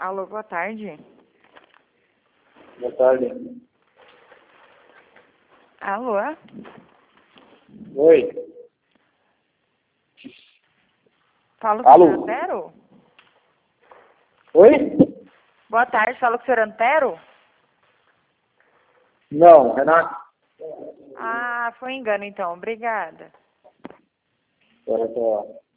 Alô, boa tarde. Boa tarde. Alô? Oi. Falo com o Alô? senhor Antero? Oi? Boa tarde, falo com o senhor Antero? Não, Renato. Ah, foi engano então, obrigada. Agora tá.